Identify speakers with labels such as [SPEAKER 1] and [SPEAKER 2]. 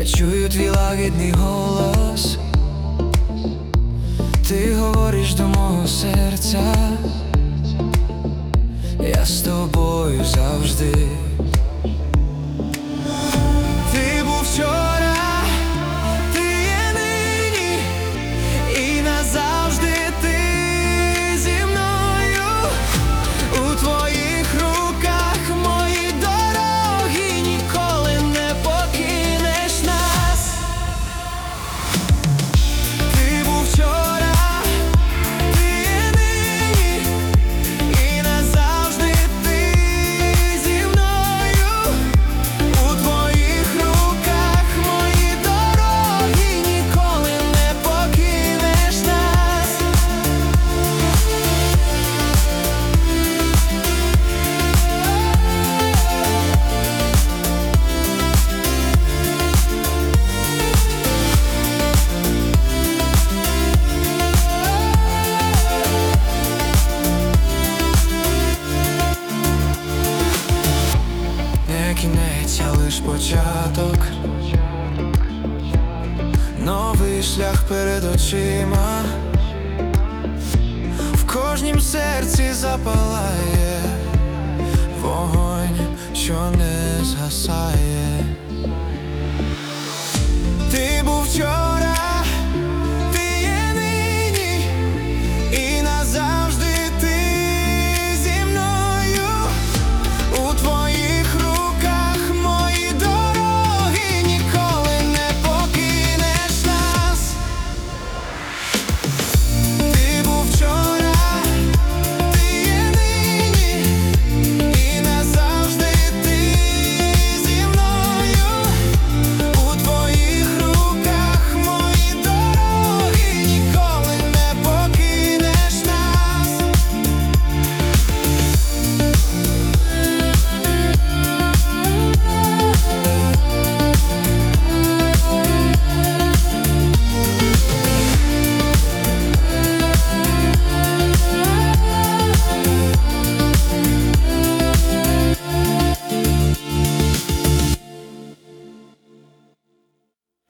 [SPEAKER 1] чую твій лагідний голос, ти говориш до мого серця, я з тобою завжди. Ти був вчора, ти є нині, і назавжди ти зі мною. У твоїх руках мої дороги, ніколи не покинеш нас. Ти був вчора, ти є нині, і назавжди ти зі мною. У твоїх руках мої дороги, ніколи не покинеш нас. Не кінець, а лиш початок, новий шлях перед очима, в кожнім серці запалає вогонь, що не згасає.